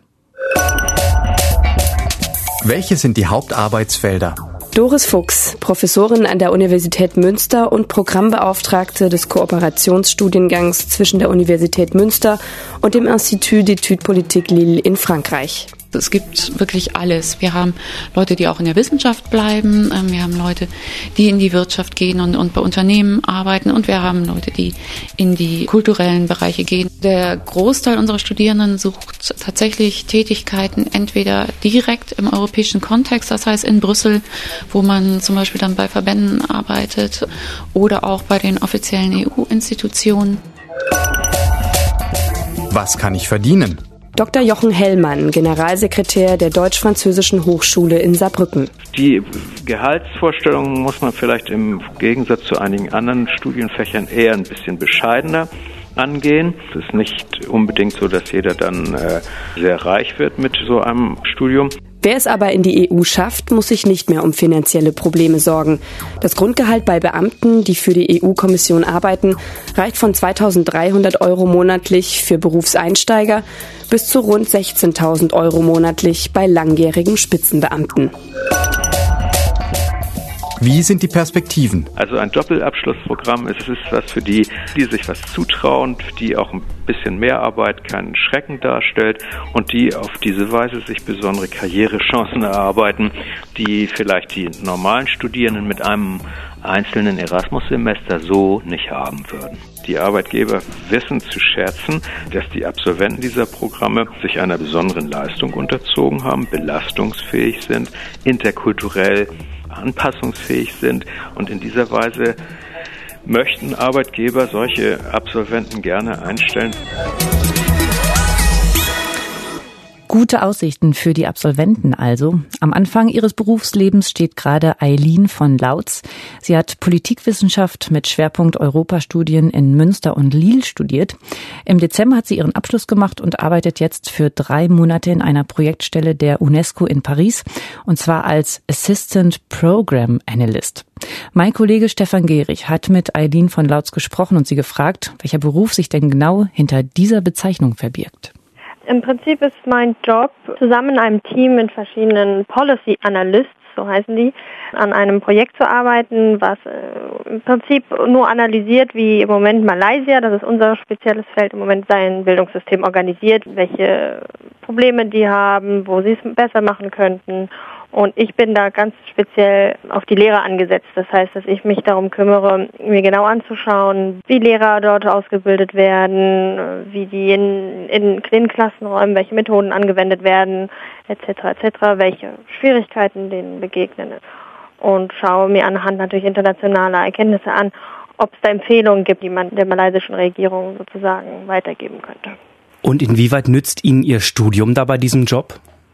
Welche sind die Hauptarbeitsfelder? Doris Fuchs, Professorin an der Universität Münster und Programmbeauftragte des Kooperationsstudiengangs zwischen der Universität Münster und dem Institut d'études politiques Lille in Frankreich. Es gibt wirklich alles. Wir haben Leute, die auch in der Wissenschaft bleiben. Wir haben Leute, die in die Wirtschaft gehen und bei Unternehmen arbeiten. Und wir haben Leute, die in die kulturellen Bereiche gehen. Der Großteil unserer Studierenden sucht tatsächlich Tätigkeiten entweder direkt im europäischen Kontext, das heißt in Brüssel, wo man zum Beispiel dann bei Verbänden arbeitet, oder auch bei den offiziellen EU-Institutionen. Was kann ich verdienen? Dr. Jochen Hellmann, Generalsekretär der Deutsch-Französischen Hochschule in Saarbrücken. Die Gehaltsvorstellungen muss man vielleicht im Gegensatz zu einigen anderen Studienfächern eher ein bisschen bescheidener angehen. Es ist nicht unbedingt so, dass jeder dann sehr reich wird mit so einem Studium. Wer es aber in die EU schafft, muss sich nicht mehr um finanzielle Probleme sorgen. Das Grundgehalt bei Beamten, die für die EU-Kommission arbeiten, reicht von 2.300 € monatlich für Berufseinsteiger bis zu rund 16.000 € monatlich bei langjährigen Spitzenbeamten. Wie sind die Perspektiven? Also ein Doppelabschlussprogramm ist was für die sich was zutrauen, die auch ein bisschen mehr Arbeit keinen Schrecken darstellt und die auf diese Weise sich besondere Karrierechancen erarbeiten, die vielleicht die normalen Studierenden mit einem einzelnen Erasmus-Semester so nicht haben würden. Die Arbeitgeber wissen zu schätzen, dass die Absolventen dieser Programme sich einer besonderen Leistung unterzogen haben, belastungsfähig sind, interkulturell anpassungsfähig sind und in dieser Weise möchten Arbeitgeber solche Absolventen gerne einstellen. Gute Aussichten für die Absolventen also. Am Anfang ihres Berufslebens steht gerade Eileen von Lautz. Sie hat Politikwissenschaft mit Schwerpunkt Europastudien in Münster und Lille studiert. Im Dezember hat sie ihren Abschluss gemacht und arbeitet jetzt für 3 Monate in einer Projektstelle der UNESCO in Paris, und zwar als Assistant Program Analyst. Mein Kollege Stefan Gehrig hat mit Eileen von Lautz gesprochen und sie gefragt, welcher Beruf sich denn genau hinter dieser Bezeichnung verbirgt. Im Prinzip ist mein Job, zusammen in einem Team mit verschiedenen Policy Analysts, so heißen die, an einem Projekt zu arbeiten, was im Prinzip nur analysiert, wie im Moment Malaysia, das ist unser spezielles Feld, im Moment sein Bildungssystem organisiert, welche Probleme die haben, wo sie es besser machen könnten. Und ich bin da ganz speziell auf die Lehrer angesetzt. Das heißt, dass ich mich darum kümmere, mir genau anzuschauen, wie Lehrer dort ausgebildet werden, wie die in den Klassenräumen, welche Methoden angewendet werden, etc., welche Schwierigkeiten denen begegnen. Und schaue mir anhand natürlich internationaler Erkenntnisse an, ob es da Empfehlungen gibt, die man der malaysischen Regierung sozusagen weitergeben könnte. Und inwieweit nützt Ihnen Ihr Studium da bei diesem Job?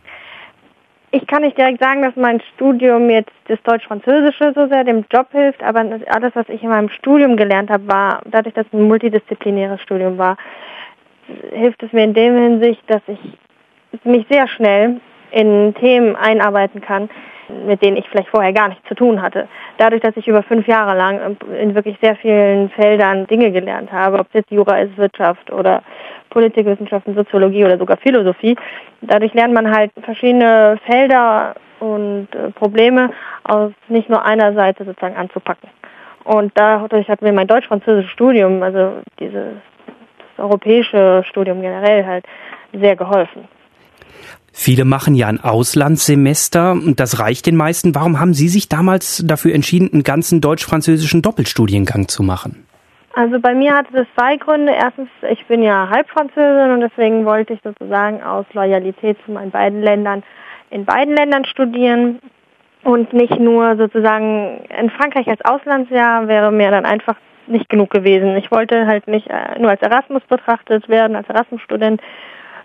Ich kann nicht direkt sagen, dass mein Studium jetzt das Deutsch-Französische so sehr dem Job hilft, aber alles, was ich in meinem Studium gelernt habe, war, dadurch, dass es ein multidisziplinäres Studium war, hilft es mir in der Hinsicht, dass ich mich sehr schnell in Themen einarbeiten kann, mit denen ich vielleicht vorher gar nichts zu tun hatte. Dadurch, dass ich über 5 Jahre lang in wirklich sehr vielen Feldern Dinge gelernt habe, ob es jetzt Jura ist, Wirtschaft oder Politikwissenschaften, Soziologie oder sogar Philosophie. Dadurch lernt man halt verschiedene Felder und Probleme aus nicht nur einer Seite sozusagen anzupacken. Und dadurch hat mir mein deutsch-französisches Studium, also das europäische Studium generell halt sehr geholfen. Viele machen ja ein Auslandssemester und das reicht den meisten. Warum haben Sie sich damals dafür entschieden, einen ganzen deutsch-französischen Doppelstudiengang zu machen? Also bei mir hatte das 2 Gründe. Erstens, ich bin ja Halbfranzösin und deswegen wollte ich sozusagen aus Loyalität zu meinen beiden Ländern in beiden Ländern studieren und nicht nur sozusagen in Frankreich als Auslandsjahr wäre mir dann einfach nicht genug gewesen. Ich wollte halt nicht nur als Erasmus betrachtet werden, als Erasmus-Student,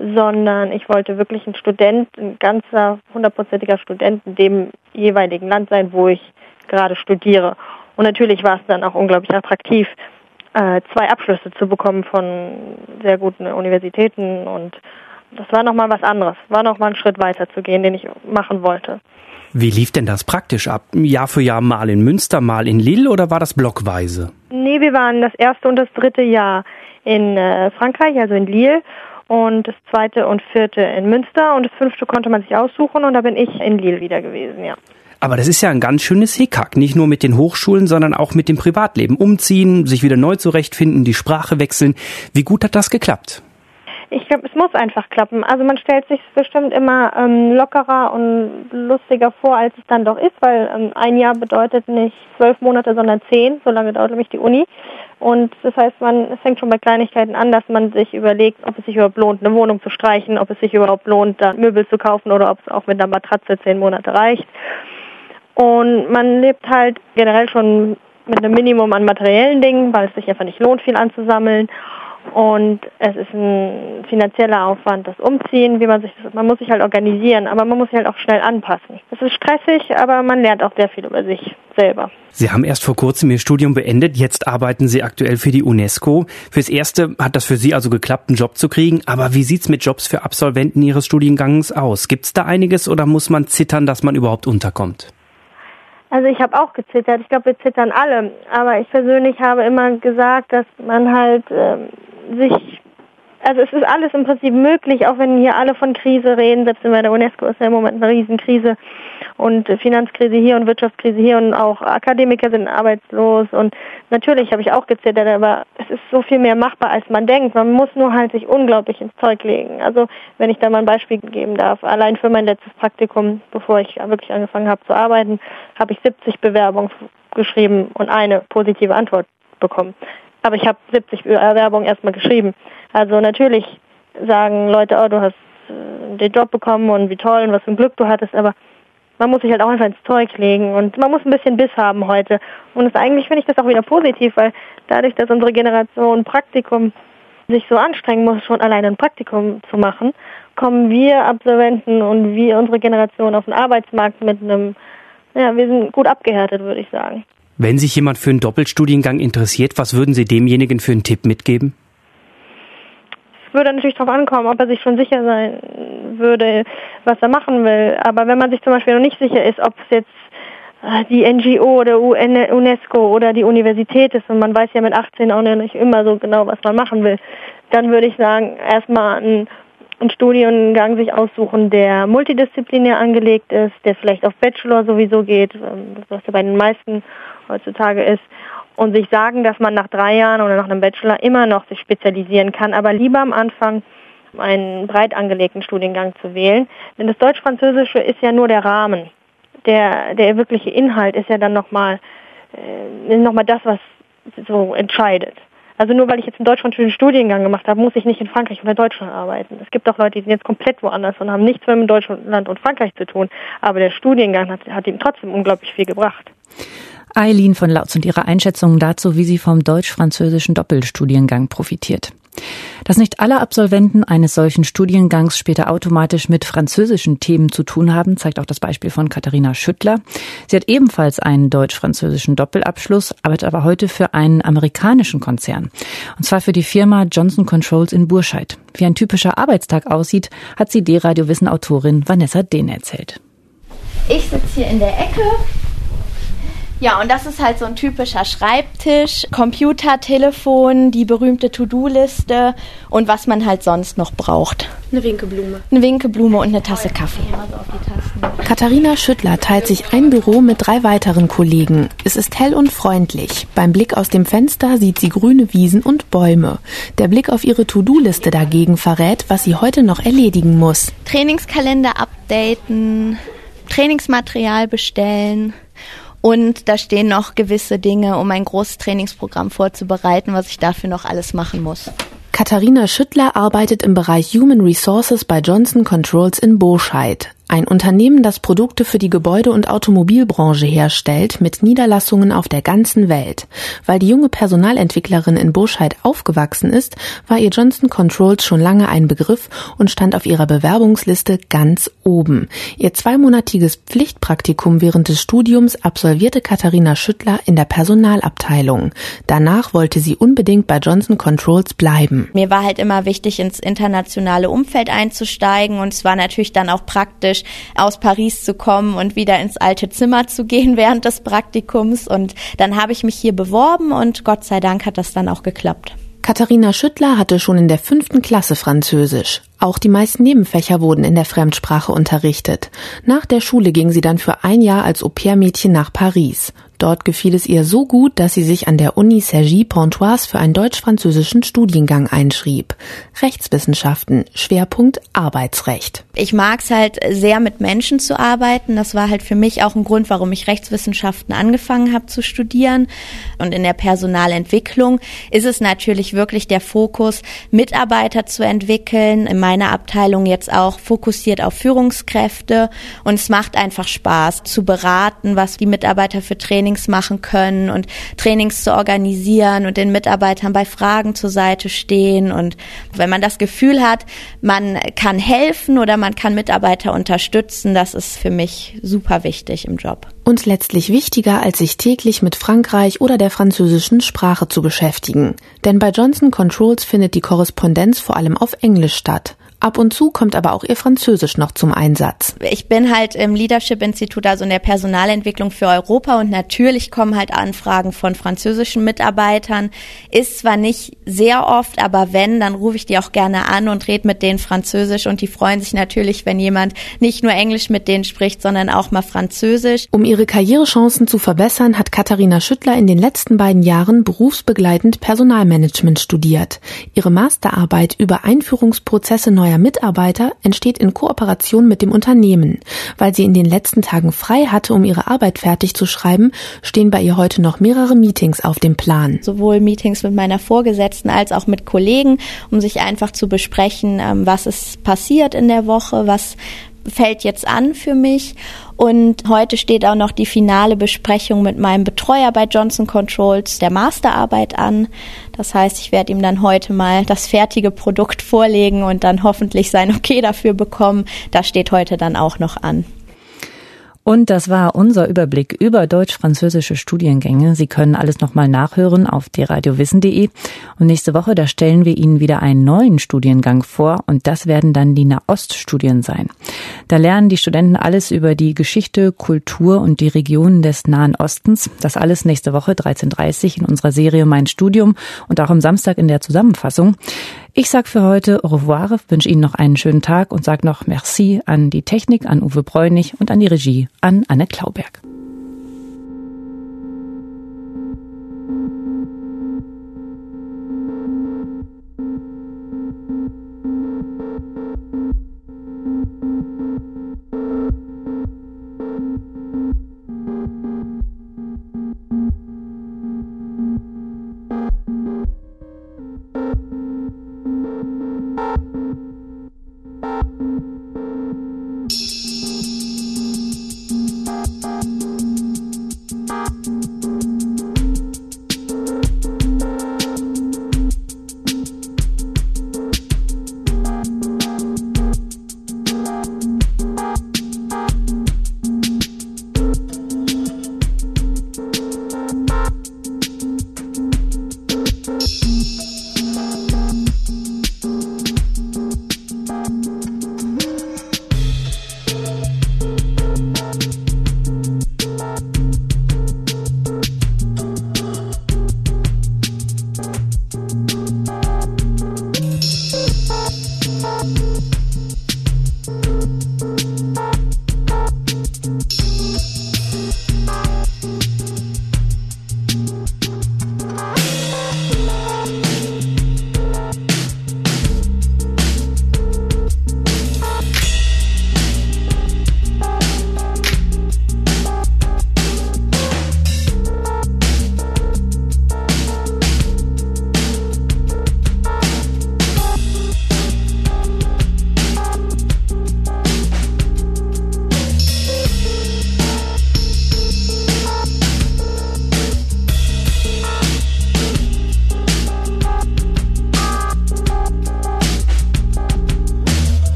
sondern ich wollte wirklich ein Student, ein ganzer 100%iger Student in dem jeweiligen Land sein, wo ich gerade studiere. Und natürlich war es dann auch unglaublich attraktiv, 2 Abschlüsse zu bekommen von sehr guten Universitäten, und das war nochmal was anderes, war nochmal ein Schritt weiter zu gehen, den ich machen wollte. Wie lief denn das praktisch ab? Jahr für Jahr mal in Münster, mal in Lille, oder war das blockweise? Nee, wir waren das 1. und das 3. Jahr in Frankreich, also in Lille, und das 2. und 4. in Münster, und das 5. konnte man sich aussuchen, und da bin ich in Lille wieder gewesen, ja. Aber das ist ja ein ganz schönes Hickhack, nicht nur mit den Hochschulen, sondern auch mit dem Privatleben. Umziehen, sich wieder neu zurechtfinden, die Sprache wechseln. Wie gut hat das geklappt? Ich glaube, es muss einfach klappen. Also man stellt sich bestimmt immer lockerer und lustiger vor, als es dann doch ist, weil ein Jahr bedeutet nicht 12 Monate, sondern 10. So lange dauert nämlich die Uni. Und das heißt, es fängt schon bei Kleinigkeiten an, dass man sich überlegt, ob es sich überhaupt lohnt, eine Wohnung zu streichen, ob es sich überhaupt lohnt, da Möbel zu kaufen, oder ob es auch mit einer Matratze 10 Monate reicht. Und man lebt halt generell schon mit einem Minimum an materiellen Dingen, weil es sich einfach nicht lohnt, viel anzusammeln. Und es ist ein finanzieller Aufwand, das Umziehen, man muss sich halt organisieren, aber man muss sich halt auch schnell anpassen. Es ist stressig, aber man lernt auch sehr viel über sich selber. Sie haben erst vor kurzem Ihr Studium beendet, jetzt arbeiten Sie aktuell für die UNESCO. Fürs Erste hat das für Sie also geklappt, einen Job zu kriegen, aber wie sieht's mit Jobs für Absolventen Ihres Studiengangs aus? Gibt's da einiges, oder muss man zittern, dass man überhaupt unterkommt? Also ich habe auch gezittert, ich glaube, wir zittern alle, aber ich persönlich habe immer gesagt, dass man halt also es ist alles im Prinzip möglich, auch wenn hier alle von Krise reden, selbst bei der UNESCO ist ja im Moment eine Riesenkrise und Finanzkrise hier und Wirtschaftskrise hier, und auch Akademiker sind arbeitslos, und natürlich habe ich auch gezittert, aber es ist so viel mehr machbar, als man denkt. Man muss nur halt sich unglaublich ins Zeug legen. Also wenn ich da mal ein Beispiel geben darf, allein für mein letztes Praktikum, bevor ich wirklich angefangen habe zu arbeiten, habe ich 70 Bewerbungen geschrieben und eine positive Antwort bekommen. Aber ich habe 70 Bewerbungen erstmal geschrieben. Also natürlich sagen Leute, oh, du hast den Job bekommen und wie toll und was für ein Glück du hattest, aber man muss sich halt auch einfach ins Zeug legen und man muss ein bisschen Biss haben heute. Und eigentlich finde ich das auch wieder positiv, weil dadurch, dass unsere Generation Praktikum sich so anstrengen muss, schon alleine ein Praktikum zu machen, kommen wir Absolventen und wir, unsere Generation, auf den Arbeitsmarkt mit wir sind gut abgehärtet, würde ich sagen. Wenn sich jemand für einen Doppelstudiengang interessiert, was würden Sie demjenigen für einen Tipp mitgeben? Es würde natürlich darauf ankommen, ob er sich schon sicher sein würde, was er machen will. Aber wenn man sich zum Beispiel noch nicht sicher ist, ob es jetzt die NGO oder UNESCO oder die Universität ist, und man weiß ja mit 18 auch nicht immer so genau, was man machen will, dann würde ich sagen, erstmal einen Studiengang sich aussuchen, der multidisziplinär angelegt ist, der vielleicht auf Bachelor sowieso geht, was ja bei den meisten heutzutage ist, und sich sagen, dass man nach 3 Jahren oder nach einem Bachelor immer noch sich spezialisieren kann, aber lieber am Anfang einen breit angelegten Studiengang zu wählen. Denn das Deutsch-Französische ist ja nur der Rahmen. Der wirkliche Inhalt ist ja dann nochmal das, was so entscheidet. Also nur weil ich jetzt einen deutsch-französischen Studiengang gemacht habe, muss ich nicht in Frankreich oder Deutschland arbeiten. Es gibt auch Leute, die sind jetzt komplett woanders und haben nichts mehr mit Deutschland und Frankreich zu tun. Aber der Studiengang hat ihm trotzdem unglaublich viel gebracht. Eileen von Lautz und ihre Einschätzungen dazu, wie sie vom deutsch-französischen Doppelstudiengang profitiert. Dass nicht alle Absolventen eines solchen Studiengangs später automatisch mit französischen Themen zu tun haben, zeigt auch das Beispiel von Katharina Schüttler. Sie hat ebenfalls einen deutsch-französischen Doppelabschluss, arbeitet aber heute für einen amerikanischen Konzern. Und zwar für die Firma Johnson Controls in Burscheid. Wie ein typischer Arbeitstag aussieht, hat sie D-Radio-Wissen-Autorin Vanessa Dehn erzählt. Ich sitze hier in der Ecke. Ja, und das ist halt so ein typischer Schreibtisch, Computer, Telefon, die berühmte To-Do-Liste und was man halt sonst noch braucht. Eine Winkeblume. Eine Winkeblume und eine Tasse Kaffee. Katharina Schüttler teilt sich ein Büro mit 3 weiteren Kollegen. Es ist hell und freundlich. Beim Blick aus dem Fenster sieht sie grüne Wiesen und Bäume. Der Blick auf ihre To-Do-Liste dagegen verrät, was sie heute noch erledigen muss. Trainingskalender updaten, Trainingsmaterial bestellen. Und da stehen noch gewisse Dinge, um ein großes Trainingsprogramm vorzubereiten, was ich dafür noch alles machen muss. Katharina Schüttler arbeitet im Bereich Human Resources bei Johnson Controls in Burscheid. ein Unternehmen, das Produkte für die Gebäude- und Automobilbranche herstellt, mit Niederlassungen auf der ganzen Welt. Weil die junge Personalentwicklerin in Burscheid aufgewachsen ist, war ihr Johnson Controls schon lange ein Begriff und stand auf ihrer Bewerbungsliste ganz oben. Ihr 2-monatiges Pflichtpraktikum während des Studiums absolvierte Katharina Schüttler in der Personalabteilung. Danach wollte sie unbedingt bei Johnson Controls bleiben. Mir war halt immer wichtig, ins internationale Umfeld einzusteigen, und es war natürlich dann auch praktisch, aus Paris zu kommen und wieder ins alte Zimmer zu gehen während des Praktikums, und dann habe ich mich hier beworben und Gott sei Dank hat das dann auch geklappt. Katharina Schüttler hatte schon in der 5. Klasse Französisch. Auch die meisten Nebenfächer wurden in der Fremdsprache unterrichtet. Nach der Schule ging sie dann für ein Jahr als Au-pair-Mädchen nach Paris. Dort gefiel es ihr so gut, dass sie sich an der Uni Cergy-Pontoise für einen deutsch-französischen Studiengang einschrieb. Rechtswissenschaften, Schwerpunkt Arbeitsrecht. Ich mag es halt sehr, mit Menschen zu arbeiten. Das war halt für mich auch ein Grund, warum ich Rechtswissenschaften angefangen habe zu studieren. Und in der Personalentwicklung ist es natürlich wirklich der Fokus, Mitarbeiter zu entwickeln. In meiner Abteilung jetzt auch fokussiert auf Führungskräfte. Und es macht einfach Spaß, zu beraten, was die Mitarbeiter für Trainings machen können und Trainings zu organisieren und den Mitarbeitern bei Fragen zur Seite stehen. Und wenn man das Gefühl hat, man kann helfen oder man kann Mitarbeiter unterstützen, das ist für mich super wichtig im Job. Und letztlich wichtiger, als sich täglich mit Frankreich oder der französischen Sprache zu beschäftigen. Denn bei Johnson Controls findet die Korrespondenz vor allem auf Englisch statt. Ab und zu kommt aber auch ihr Französisch noch zum Einsatz. Ich bin halt im Leadership-Institut, also in der Personalentwicklung für Europa, und natürlich kommen halt Anfragen von französischen Mitarbeitern. Ist zwar nicht sehr oft, aber wenn, dann rufe ich die auch gerne an und rede mit denen Französisch, und die freuen sich natürlich, wenn jemand nicht nur Englisch mit denen spricht, sondern auch mal Französisch. Um ihre Karrierechancen zu verbessern, hat Katharina Schüttler in den letzten 2 Jahren berufsbegleitend Personalmanagement studiert. Ihre Masterarbeit über Einführungsprozesse neuer Mitarbeiter entsteht in Kooperation mit dem Unternehmen. Weil sie in den letzten Tagen frei hatte, um ihre Arbeit fertig zu schreiben, stehen bei ihr heute noch mehrere Meetings auf dem Plan. Sowohl Meetings mit meiner Vorgesetzten als auch mit Kollegen, um sich einfach zu besprechen, was ist passiert in der Woche, was fällt jetzt an für mich. Und heute steht auch noch die finale Besprechung mit meinem Betreuer bei Johnson Controls der Masterarbeit an. Das heißt, ich werde ihm dann heute mal das fertige Produkt vorlegen und dann hoffentlich sein Okay dafür bekommen. Das steht heute dann auch noch an. Und das war unser Überblick über deutsch-französische Studiengänge. Sie können alles nochmal nachhören auf dradiowissen.de. Und nächste Woche, da stellen wir Ihnen wieder einen neuen Studiengang vor. Und das werden dann die Nahoststudien sein. Da lernen die Studenten alles über die Geschichte, Kultur und die Regionen des Nahen Ostens. Das alles nächste Woche 13:30 in unserer Serie Mein Studium und auch am Samstag in der Zusammenfassung. Ich sage für heute au revoir, wünsche Ihnen noch einen schönen Tag und sage noch merci an die Technik, an Uwe Bräunig und an die Regie, an Anne Klauberg.